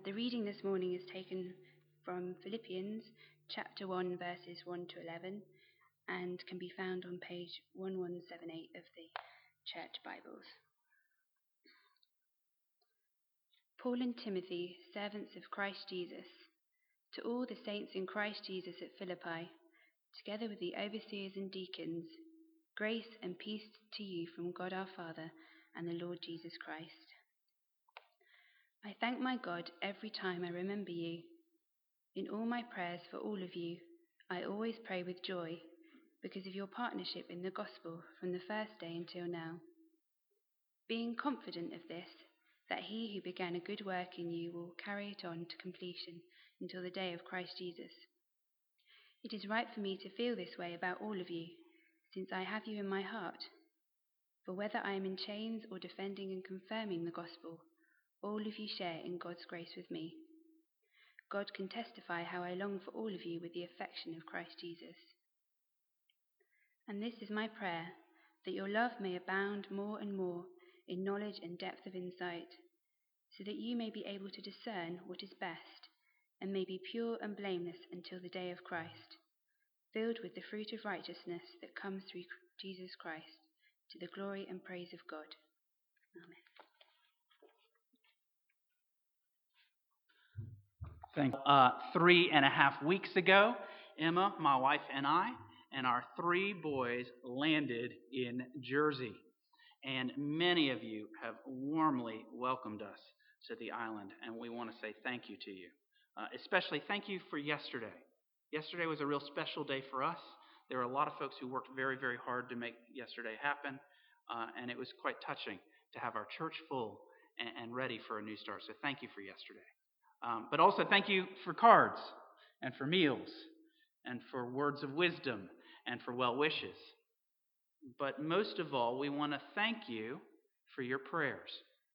The reading this morning is taken from Philippians chapter 1, verses 1 to 11, and can be found on page 1178 of the Church Bibles. Paul and Timothy, servants of Christ Jesus, to all the saints in Christ Jesus at Philippi, together with the overseers and deacons, grace and peace to you from God our Father and the Lord Jesus Christ. I thank my God every time I remember you. In all my prayers for all of you, I always pray with joy because of your partnership in the gospel from the first day until now. Being confident of this, that he who began a good work in you will carry it on to completion until the day of Christ Jesus. It is right for me to feel this way about all of you, since I have you in my heart. For whether I am in chains or defending and confirming the gospel, all of you share in God's grace with me. God can testify how I long for all of you with the affection of Christ Jesus. And this is my prayer, that your love may abound more and more in knowledge and depth of insight, so that you may be able to discern what is best, and may be pure and blameless until the day of Christ, filled with the fruit of righteousness that comes through Jesus Christ, to the glory and praise of God. Amen. Thank you. 3.5 weeks ago, Emma, my wife, and I, and our 3 boys landed in Jersey. And many of you have warmly welcomed us to the island, and we want to say thank you to you. Especially thank you for yesterday. Yesterday was a real special day for us. There were a lot of folks who worked very, very hard to make yesterday happen, and it was quite touching to have our church full and ready for a new start. So thank you for yesterday. But also thank you for cards and for meals and for words of wisdom and for well wishes. But most of all, we want to thank you for your prayers.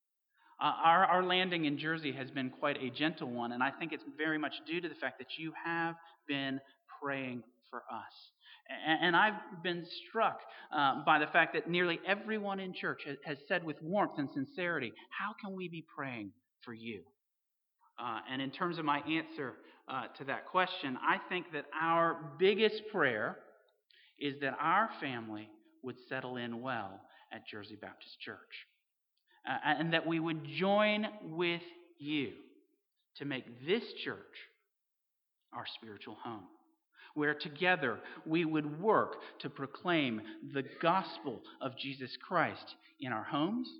Our landing in Jersey has been quite a gentle one, and I think it's very much due to the fact that you have been praying for us. And I've been struck by the fact that nearly everyone in church has said with warmth and sincerity, how can we be praying for you? And in terms of my answer to that question, I think that our biggest prayer is that our family would settle in well at Jersey Baptist Church. And that we would join with you to make this church our spiritual home, where together we would work to proclaim the gospel of Jesus Christ in our homes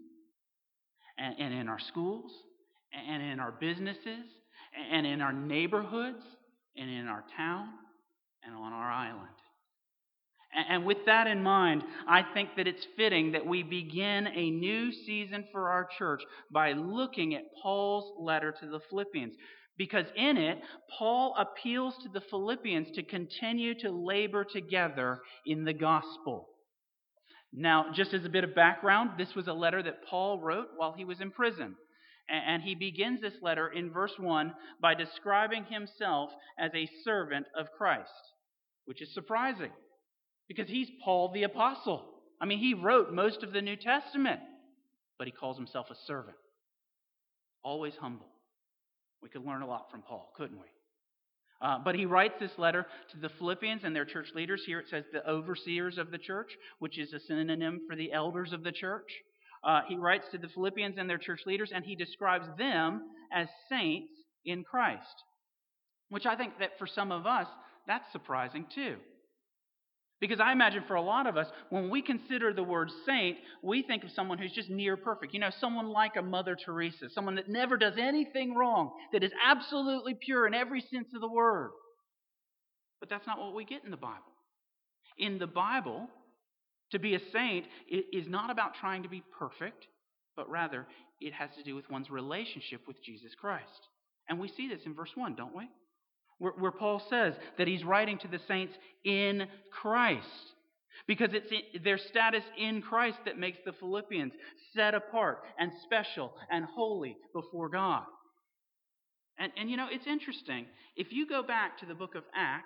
and in our schools and in our businesses and in our neighborhoods and in our town and on our island. And with that in mind, I think that it's fitting that we begin a new season for our church by looking at Paul's letter to the Philippians. Because in it, Paul appeals to the Philippians to continue to labor together in the gospel. Now, just as a bit of background, this was a letter that Paul wrote while he was in prison. And he begins this letter in verse 1 by describing himself as a servant of Christ, which is surprising because he's Paul the Apostle. I mean, he wrote most of the New Testament, but he calls himself a servant. Always humble. We could learn a lot from Paul, couldn't we? But he writes this letter to the Philippians and their church leaders. Here it says the overseers of the church, which is a synonym for the elders of the church. He writes to the Philippians and their church leaders, and he describes them as saints in Christ, which I think that for some of us, that's surprising too. Because I imagine for a lot of us, when we consider the word saint, we think of someone who's just near perfect. You know, someone like a Mother Teresa, someone that never does anything wrong, that is absolutely pure in every sense of the word. But that's not what we get in the Bible. In the Bible, to be a saint is not about trying to be perfect, but rather it has to do with one's relationship with Jesus Christ. And we see this in verse 1, don't we? Where Paul says that he's writing to the saints in Christ. Because it's their status in Christ that makes the Philippians set apart and special and holy before God. And you know, it's interesting. If you go back to the book of Acts,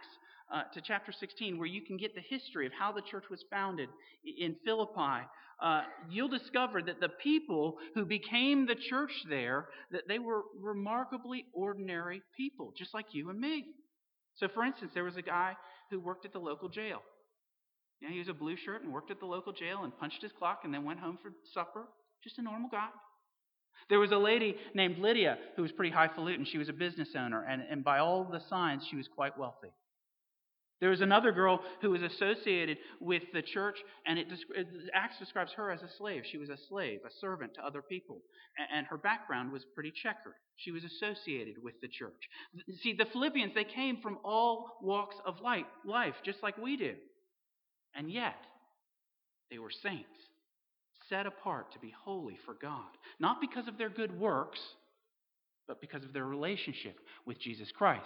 to chapter 16, where you can get the history of how the church was founded in Philippi, you'll discover that the people who became the church there, that they were remarkably ordinary people, just like you and me. So, for instance, there was a guy who worked at the local jail. You know, he was a blue shirt and worked at the local jail and punched his clock and then went home for supper. Just a normal guy. There was a lady named Lydia who was pretty highfalutin. She was a business owner, and by all the signs, she was quite wealthy. There was another girl who was associated with the church, and Acts describes her as a slave. She was a slave, a servant to other people, and her background was pretty checkered. She was associated with the church. See, the Philippians, they came from all walks of life, just like we do. And yet, they were saints, set apart to be holy for God, not because of their good works, but because of their relationship with Jesus Christ.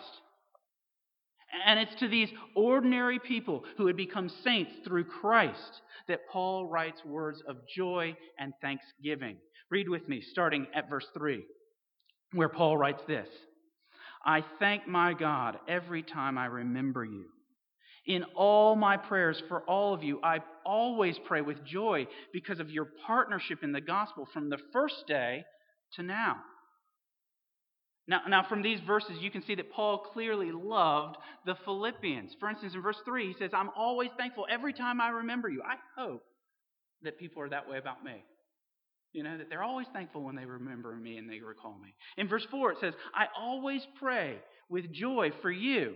And it's to these ordinary people who had become saints through Christ that Paul writes words of joy and thanksgiving. Read with me, starting at verse 3, where Paul writes this: I thank my God every time I remember you. In all my prayers for all of you, I always pray with joy because of your partnership in the gospel from the first day to now. Now, from these verses, you can see that Paul clearly loved the Philippians. For instance, in verse 3, he says, I'm always thankful every time I remember you. I hope that people are that way about me. You know, that they're always thankful when they remember me and they recall me. In verse 4, it says, I always pray with joy for you.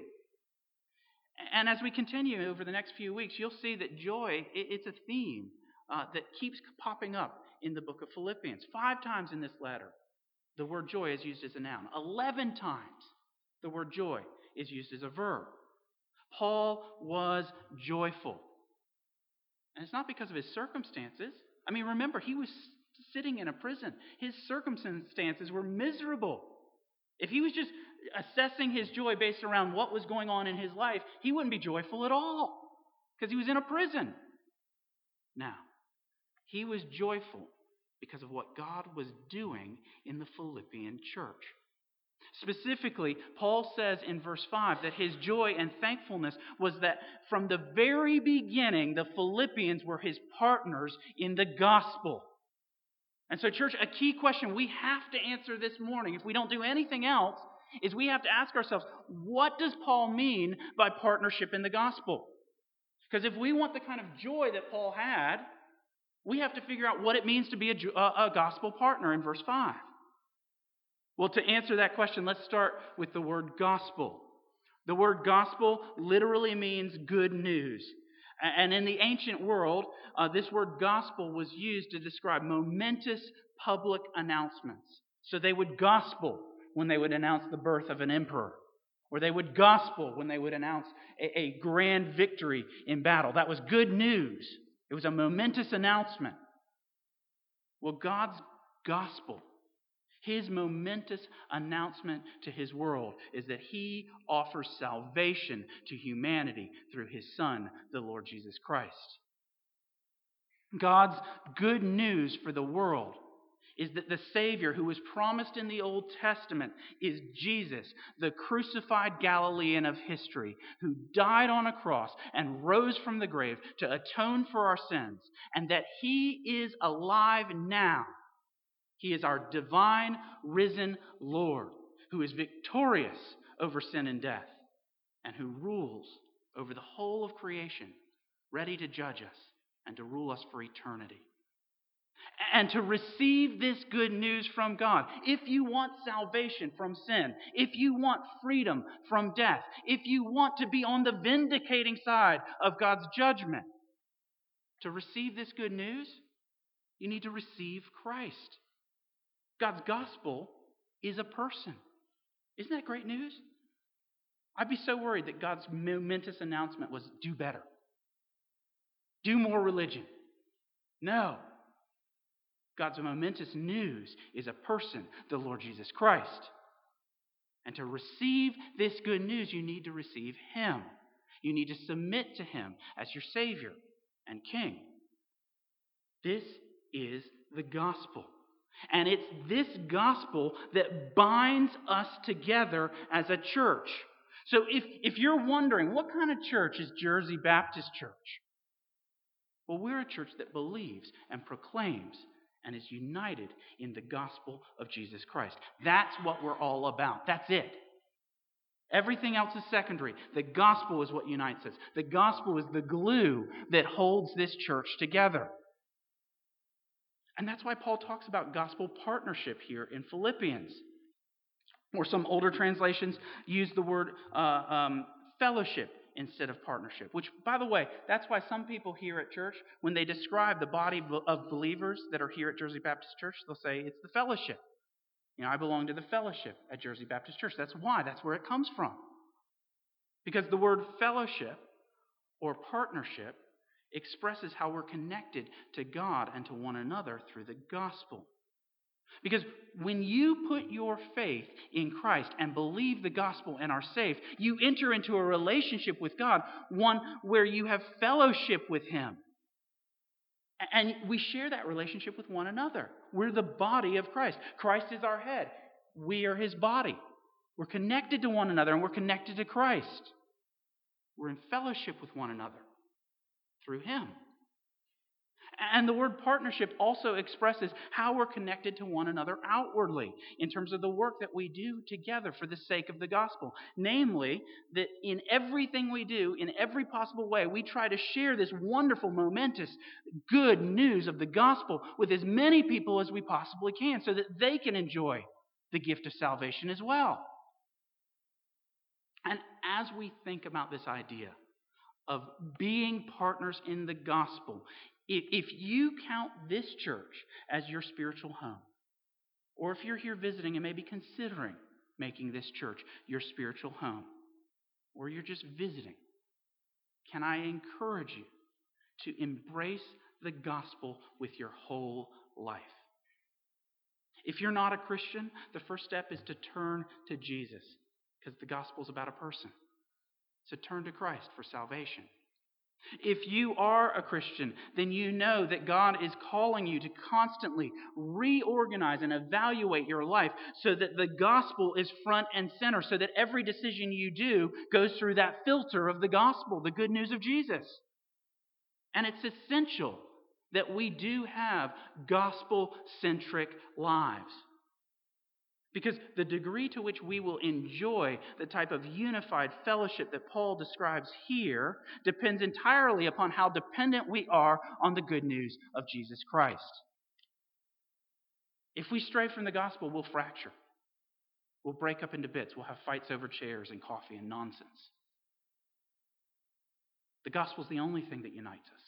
And as we continue over the next few weeks, you'll see that joy, it's a theme that keeps popping up in the book of Philippians. 5 times in this letter, the word joy is used as a noun. 11 times, the word joy is used as a verb. Paul was joyful. And it's not because of his circumstances. I mean, remember, he was sitting in a prison. His circumstances were miserable. If he was just assessing his joy based around what was going on in his life, he wouldn't be joyful at all because he was in a prison. Now, he was joyful because of what God was doing in the Philippian church. Specifically, Paul says in verse 5 that his joy and thankfulness was that from the very beginning, the Philippians were his partners in the gospel. And so, church, a key question we have to answer this morning, if we don't do anything else, is we have to ask ourselves, what does Paul mean by partnership in the gospel? Because if we want the kind of joy that Paul had, we have to figure out what it means to be a gospel partner in verse 5. Well, to answer that question, let's start with the word gospel. The word gospel literally means good news. And in the ancient world, this word gospel was used to describe momentous public announcements. So they would gospel when they would announce the birth of an emperor, or they would gospel when they would announce a grand victory in battle. That was good news. It was a momentous announcement. Well, God's gospel, his momentous announcement to his world, is that he offers salvation to humanity through his Son, the Lord Jesus Christ. God's good news for the world is that the Savior who was promised in the Old Testament is Jesus, the crucified Galilean of history, who died on a cross and rose from the grave to atone for our sins, and that he is alive now. He is our divine, risen Lord, who is victorious over sin and death, and who rules over the whole of creation, ready to judge us and to rule us for eternity. And to receive this good news from God, if you want salvation from sin, if you want freedom from death, if you want to be on the vindicating side of God's judgment, to receive this good news, you need to receive Christ. God's gospel is a person. Isn't that great news? I'd be so worried that God's momentous announcement was do better. Do more religion. No. God's momentous news is a person, the Lord Jesus Christ. And to receive this good news, you need to receive him. You need to submit to him as your Savior and King. This is the gospel. And it's this gospel that binds us together as a church. So if you're wondering, what kind of church is Jersey Baptist Church? Well, we're a church that believes and proclaims and is united in the gospel of Jesus Christ. That's what we're all about. That's it. Everything else is secondary. The gospel is what unites us. The gospel is the glue that holds this church together. And that's why Paul talks about gospel partnership here in Philippians. Or some older translations use the word fellowship instead of partnership. Which, by the way, that's why some people here at church, when they describe the body of believers that are here at Jersey Baptist Church, they'll say it's the fellowship. I belong to the fellowship at Jersey Baptist Church. That's why. That's where it comes from. Because the word fellowship or partnership expresses how we're connected to God and to one another through the gospel. Because when you put your faith in Christ and believe the gospel and are saved, you enter into a relationship with God, one where you have fellowship with Him. And we share that relationship with one another. We're the body of Christ. Christ is our head. We are His body. We're connected to one another, and we're connected to Christ. We're in fellowship with one another through Him. And the word partnership also expresses how we're connected to one another outwardly in terms of the work that we do together for the sake of the gospel. Namely, that in everything we do, in every possible way, we try to share this wonderful, momentous, good news of the gospel with as many people as we possibly can so that they can enjoy the gift of salvation as well. And as we think about this idea of being partners in the gospel, if you count this church as your spiritual home, or if you're here visiting and maybe considering making this church your spiritual home, or you're just visiting, can I encourage you to embrace the gospel with your whole life? If you're not a Christian, the first step is to turn to Jesus, because the gospel is about a person. So turn to Christ for salvation. If you are a Christian, then you know that God is calling you to constantly reorganize and evaluate your life so that the gospel is front and center, so that every decision you do goes through that filter of the gospel, the good news of Jesus. And it's essential that we do have gospel-centric lives. Because the degree to which we will enjoy the type of unified fellowship that Paul describes here depends entirely upon how dependent we are on the good news of Jesus Christ. If we stray from the gospel, we'll fracture. We'll break up into bits. We'll have fights over chairs and coffee and nonsense. The gospel is the only thing that unites us.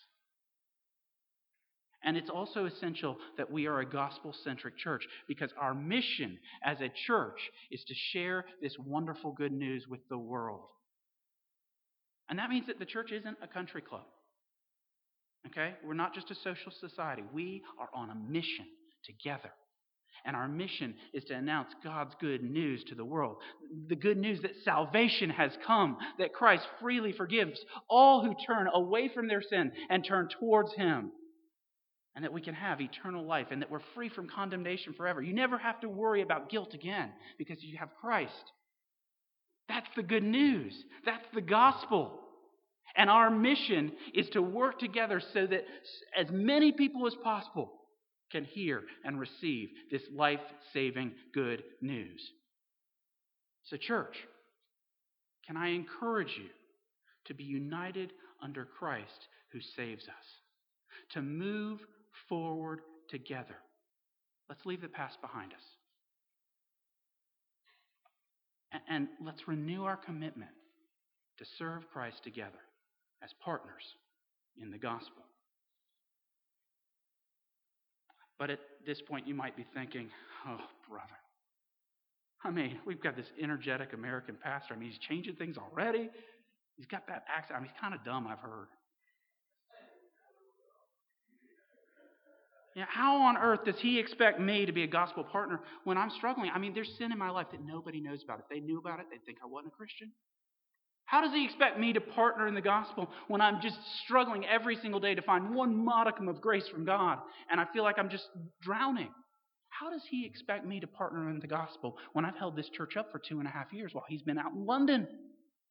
And it's also essential that we are a gospel-centric church because our mission as a church is to share this wonderful good news with the world. And that means that the church isn't a country club. Okay? We're not just a social society. We are on a mission together. And our mission is to announce God's good news to the world. The good news that salvation has come, that Christ freely forgives all who turn away from their sin and turn towards Him. And that we can have eternal life and that we're free from condemnation forever. You never have to worry about guilt again because you have Christ. That's the good news. That's the gospel. And our mission is to work together so that as many people as possible can hear and receive this life-saving good news. So, church, can I encourage you to be united under Christ who saves us? To move forward together. Let's leave the past behind us. And let's renew our commitment to serve Christ together as partners in the gospel. But at this point, you might be thinking, oh, brother. I mean, we've got this energetic American pastor. I mean, he's changing things already. He's got that accent. I mean, he's kind of dumb, I've heard. Yeah, how on earth does he expect me to be a gospel partner when I'm struggling? I mean, there's sin in my life that nobody knows about. If they knew about it, they'd think I wasn't a Christian. How does he expect me to partner in the gospel when I'm just struggling every single day to find one modicum of grace from God and I feel like I'm just drowning? How does he expect me to partner in the gospel when I've held this church up for 2.5 years while he's been out in London?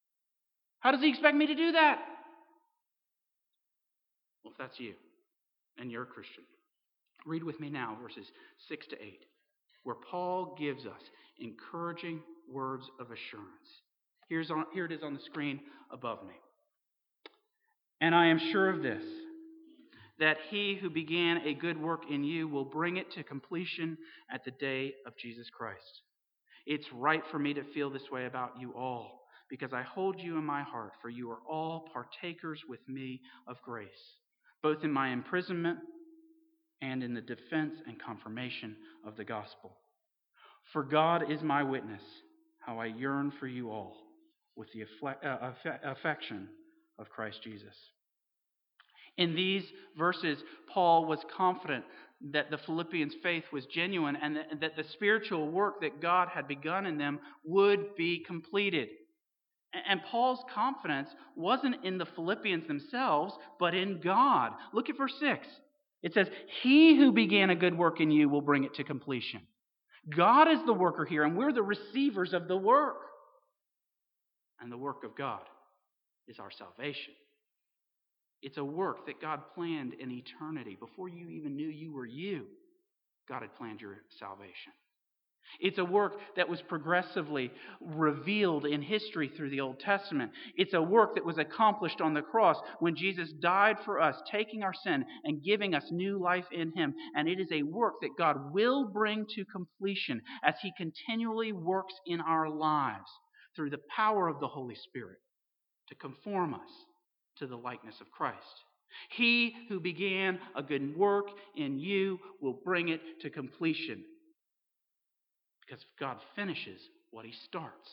How does he expect me to do that? Well, if that's you and you're a Christian, read with me now verses 6 to 8, where Paul gives us encouraging words of assurance. Here it is on the screen above me. And I am sure of this, that he who began a good work in you will bring it to completion at the day of Jesus Christ. It's right for me to feel this way about you all, because I hold you in my heart, for you are all partakers with me of grace, both in my imprisonment and in the defense and confirmation of the gospel. For God is my witness, how I yearn for you all with the affection of Christ Jesus. In these verses, Paul was confident that the Philippians' faith was genuine and that the spiritual work that God had begun in them would be completed. And Paul's confidence wasn't in the Philippians themselves, but in God. Look at verse 6. It says, he who began a good work in you will bring it to completion. God is the worker here, and we're the receivers of the work. And the work of God is our salvation. It's a work that God planned in eternity. Before you even knew you were you, God had planned your salvation. It's a work that was progressively revealed in history through the Old Testament. It's a work that was accomplished on the cross when Jesus died for us, taking our sin and giving us new life in him. And it is a work that God will bring to completion as he continually works in our lives through the power of the Holy Spirit to conform us to the likeness of Christ. He who began a good work in you will bring it to completion. Because God finishes what he starts.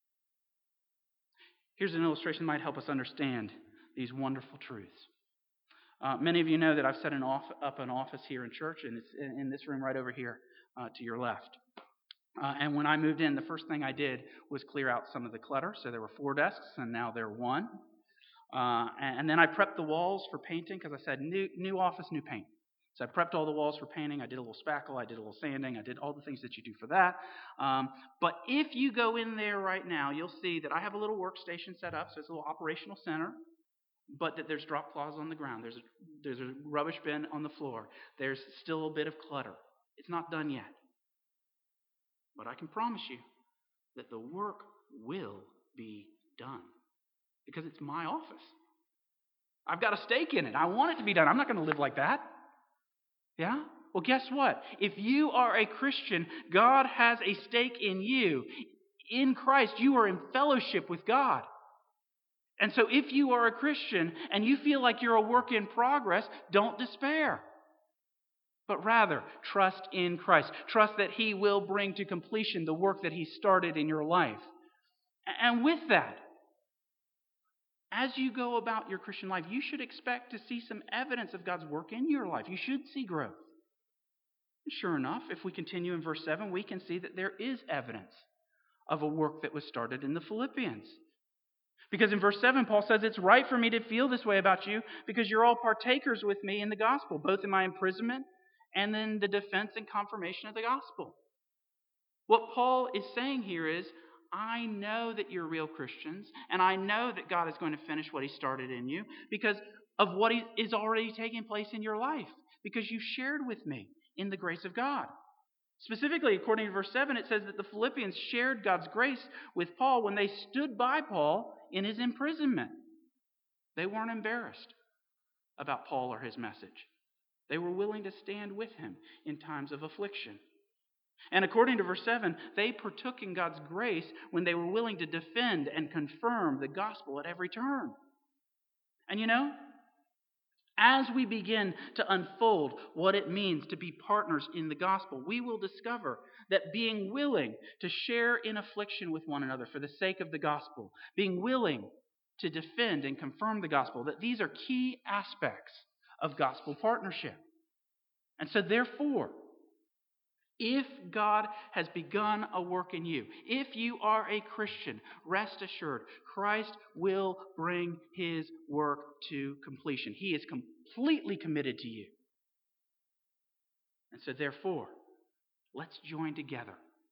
Here's an illustration that might help us understand these wonderful truths. Many of you know that I've set up an office here in church, and it's in this room right over here to your left. And when I moved in, the first thing I did was clear out some of the clutter. So there were 4 desks, and now there are 1. And then I prepped the walls for painting because I said, new office, new paint. So I prepped all the walls for painting. I did a little spackle. I did a little sanding. I did all the things that you do for that. But if you go in there right now, you'll see that I have a little workstation set up. So it's a little operational center. But that there's drop cloths on the ground. There's a rubbish bin on the floor. There's still a bit of clutter. It's not done yet. But I can promise you that the work will be done. Because it's my office. I've got a stake in it. I want it to be done. I'm not going to live like that. Yeah? Well, guess what? If you are a Christian, God has a stake in you. In Christ, you are in fellowship with God. And so if you are a Christian and you feel like you're a work in progress, don't despair. But rather, trust in Christ. Trust that he will bring to completion the work that he started in your life. And with that, as you go about your Christian life, you should expect to see some evidence of God's work in your life. You should see growth. Sure enough, if we continue in verse 7, we can see that there is evidence of a work that was started in the Philippians. Because in verse 7, Paul says, it's right for me to feel this way about you because you're all partakers with me in the gospel, both in my imprisonment and in the defense and confirmation of the gospel. What Paul is saying here is, I know that you're real Christians, and I know that God is going to finish what he started in you because of what is already taking place in your life, because you shared with me in the grace of God. Specifically, according to verse 7, it says that the Philippians shared God's grace with Paul when they stood by Paul in his imprisonment. They weren't embarrassed about Paul or his message. They were willing to stand with him in times of affliction. And according to verse 7, they partook in God's grace when they were willing to defend and confirm the gospel at every turn. And you know, as we begin to unfold what it means to be partners in the gospel, we will discover that being willing to share in affliction with one another for the sake of the gospel, being willing to defend and confirm the gospel, that these are key aspects of gospel partnership. And so therefore, if God has begun a work in you, if you are a Christian, rest assured, Christ will bring his work to completion. He is completely committed to you. And so therefore, let's join together,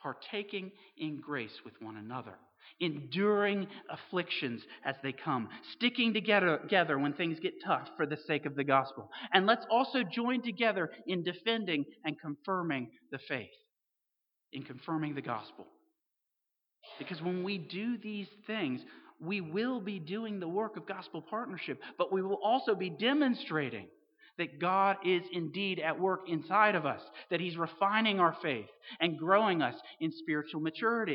partaking in grace with one another, enduring afflictions as they come, sticking together when things get tough for the sake of the gospel. And let's also join together in defending and confirming the faith, in confirming the gospel. Because when we do these things, we will be doing the work of gospel partnership, but we will also be demonstrating that God is indeed at work inside of us, that He's refining our faith and growing us in spiritual maturity.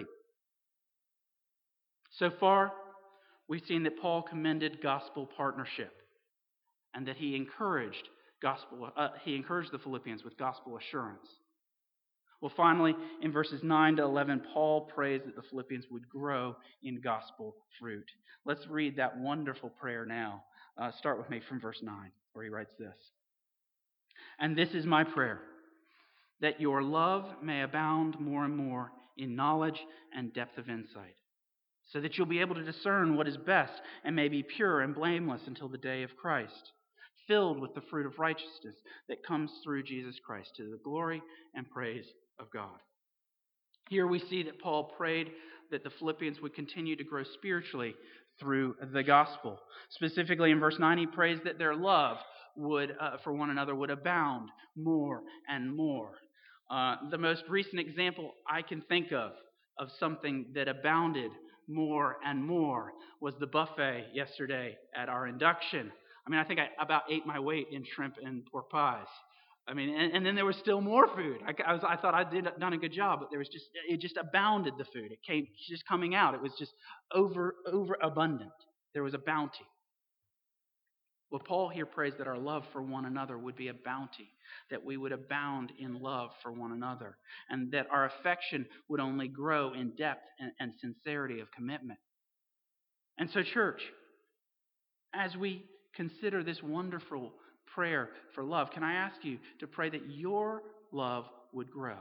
So far, we've seen that Paul commended gospel partnership and that he encouraged the Philippians with gospel assurance. Well, finally, in verses 9 to 11, Paul prays that the Philippians would grow in gospel fruit. Let's read that wonderful prayer now. Start with me from verse 9, where he writes this. And this is my prayer, that your love may abound more and more in knowledge and depth of insight, so that you'll be able to discern what is best and may be pure and blameless until the day of Christ, filled with the fruit of righteousness that comes through Jesus Christ to the glory and praise of God. Here we see that Paul prayed that the Philippians would continue to grow spiritually through the gospel. Specifically in verse 9, he prays that their love for one another would abound more and more. The most recent example I can think of something that abounded more and more was the buffet yesterday at our induction. I mean, I think I about ate my weight in shrimp and pork pies. I mean, and then there was still more food. I thought I'd done a good job, but it just abounded, the food. It came just coming out. It was just over abundant. There was a bounty. Well, Paul here prays that our love for one another would be a bounty, that we would abound in love for one another, and that our affection would only grow in depth and sincerity of commitment. And so, church, as we consider this wonderful prayer for love, can I ask you to pray that your love would grow?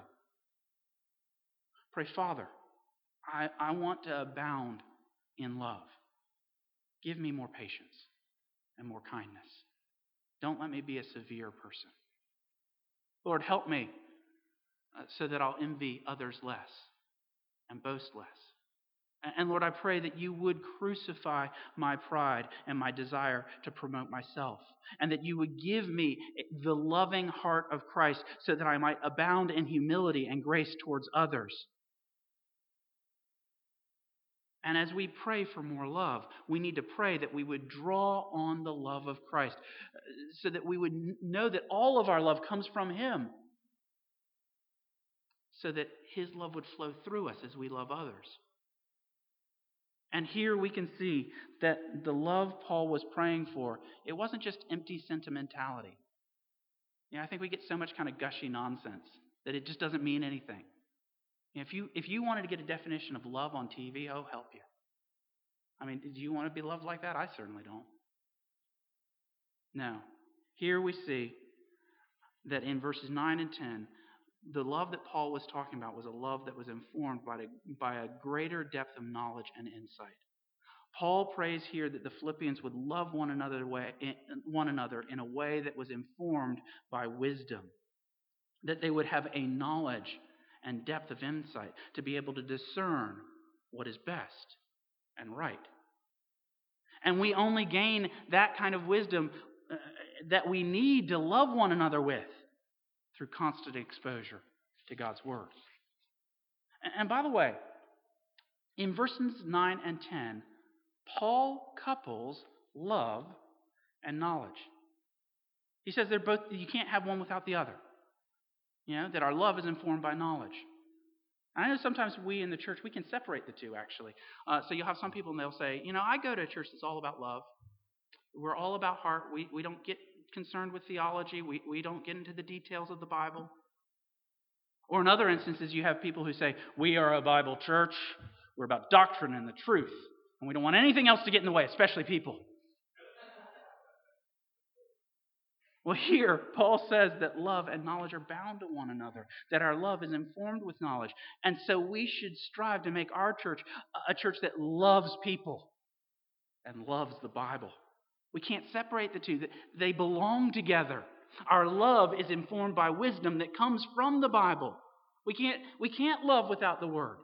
Pray, Father, I want to abound in love. Give me more patience and more kindness. Don't let me be a severe person. Lord, help me so that I'll envy others less and boast less. And Lord, I pray that you would crucify my pride and my desire to promote myself, and that you would give me the loving heart of Christ so that I might abound in humility and grace towards others. And as we pray for more love, we need to pray that we would draw on the love of Christ so that we would know that all of our love comes from Him, so that His love would flow through us as we love others. And here we can see that the love Paul was praying for, it wasn't just empty sentimentality. I think we get so much kind of gushy nonsense that it just doesn't mean anything. If you wanted to get a definition of love on TV, oh, help you. I mean, do you want to be loved like that? I certainly don't. No. Here we see that in verses 9 and 10, the love that Paul was talking about was a love that was informed by a greater depth of knowledge and insight. Paul prays here that the Philippians would love one another in a way that was informed by wisdom, that they would have a knowledge and depth of insight to be able to discern what is best and right. And we only gain that kind of wisdom that we need to love one another with through constant exposure to God's Word. And by the way, in verses 9 and 10, Paul couples love and knowledge. He says they're both, you can't have one without the other. That our love is informed by knowledge. I know sometimes we in the church, we can separate the two, actually. So you'll have some people and they'll say, I go to a church that's all about love. We're all about heart. We don't get concerned with theology. We don't get into the details of the Bible. Or in other instances, you have people who say, we are a Bible church. We're about doctrine and the truth. And we don't want anything else to get in the way, especially people. Well, here, Paul says that love and knowledge are bound to one another, that our love is informed with knowledge. And so we should strive to make our church a church that loves people and loves the Bible. We can't separate the two. They belong together. Our love is informed by wisdom that comes from the Bible. We can't love without the Word.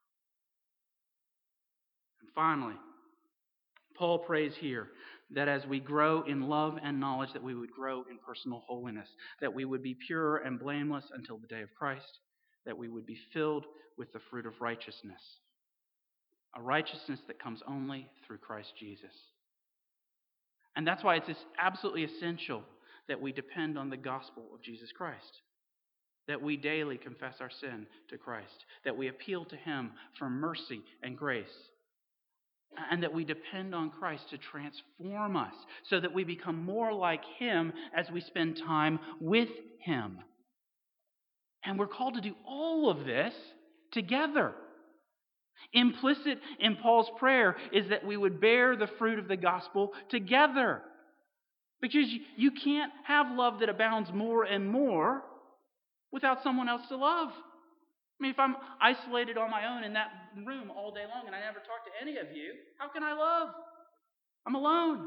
And finally, Paul prays here that as we grow in love and knowledge, that we would grow in personal holiness, that we would be pure and blameless until the day of Christ, that we would be filled with the fruit of righteousness, a righteousness that comes only through Christ Jesus. And that's why it's absolutely essential that we depend on the gospel of Jesus Christ, that we daily confess our sin to Christ, that we appeal to Him for mercy and grace, and that we depend on Christ to transform us so that we become more like Him as we spend time with Him. And we're called to do all of this together. Implicit in Paul's prayer is that we would bear the fruit of the gospel together. Because you can't have love that abounds more and more without someone else to love. I mean, if I'm isolated on my own in that room all day long and I never talk to any of you, how can I love? I'm alone.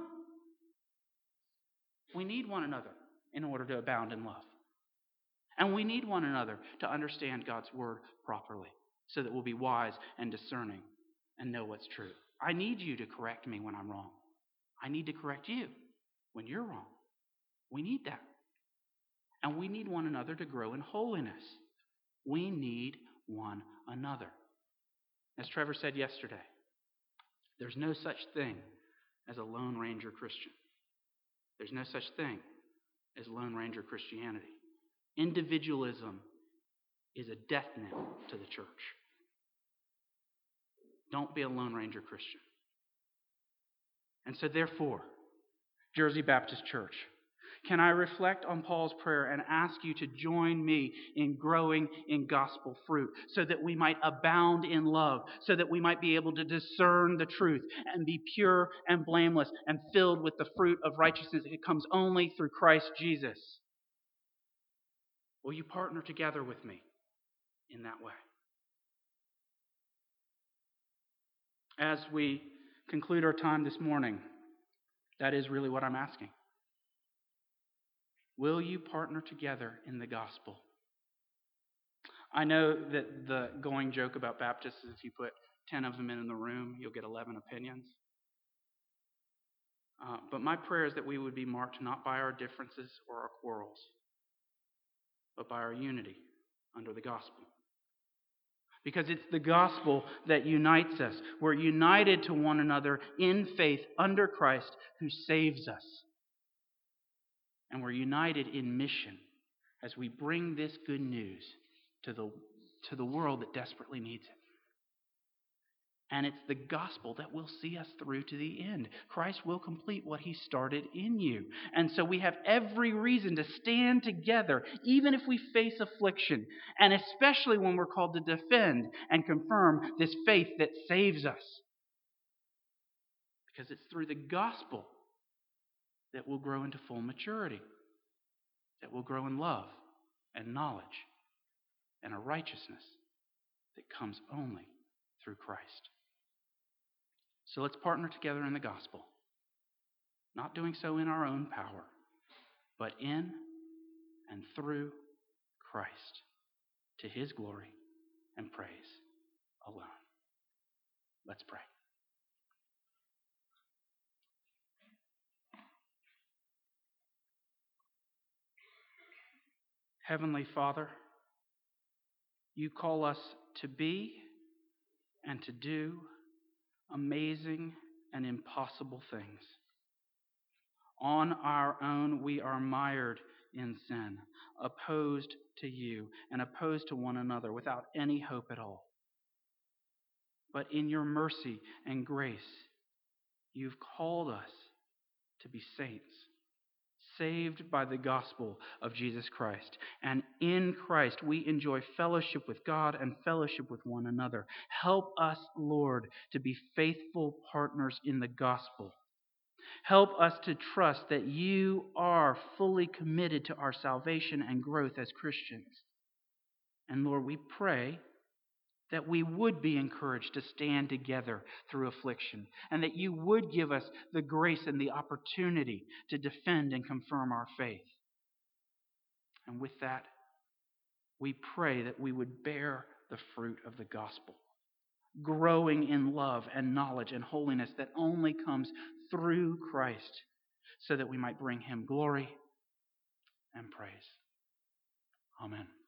We need one another in order to abound in love. And we need one another to understand God's Word properly so that we'll be wise and discerning and know what's true. I need you to correct me when I'm wrong. I need to correct you when you're wrong. We need that. And we need one another to grow in holiness. We need one another. As Trevor said yesterday, there's no such thing as a Lone Ranger Christian. There's no such thing as Lone Ranger Christianity. Individualism is a death knell to the church. Don't be a Lone Ranger Christian. And so therefore, Jersey Baptist Church, can I reflect on Paul's prayer and ask you to join me in growing in gospel fruit so that we might abound in love, so that we might be able to discern the truth and be pure and blameless and filled with the fruit of righteousness that comes only through Christ Jesus? Will you partner together with me in that way? As we conclude our time this morning, that is really what I'm asking. Will you partner together in the gospel? I know that the going joke about Baptists is if you put 10 of them in the room, you'll get 11 opinions. But my prayer is that we would be marked not by our differences or our quarrels, but by our unity under the gospel. Because it's the gospel that unites us. We're united to one another in faith under Christ who saves us. And we're united in mission as we bring this good news to the world that desperately needs it. And it's the gospel that will see us through to the end. Christ will complete what He started in you. And so we have every reason to stand together, even if we face affliction, and especially when we're called to defend and confirm this faith that saves us. Because it's through the gospel that we'll grow into full maturity, that we'll grow in love and knowledge and a righteousness that comes only through Christ. So let's partner together in the gospel, not doing so in our own power, but in and through Christ, to His glory and praise alone. Let's pray. Heavenly Father, You call us to be and to do amazing and impossible things. On our own, we are mired in sin, opposed to You and opposed to one another without any hope at all. But in Your mercy and grace, You've called us to be saints, saved by the gospel of Jesus Christ. And in Christ, we enjoy fellowship with God and fellowship with one another. Help us, Lord, to be faithful partners in the gospel. Help us to trust that You are fully committed to our salvation and growth as Christians. And Lord, we pray that we would be encouraged to stand together through affliction, and that You would give us the grace and the opportunity to defend and confirm our faith. And with that, we pray that we would bear the fruit of the gospel, growing in love and knowledge and holiness that only comes through Christ, so that we might bring him glory and praise. Amen.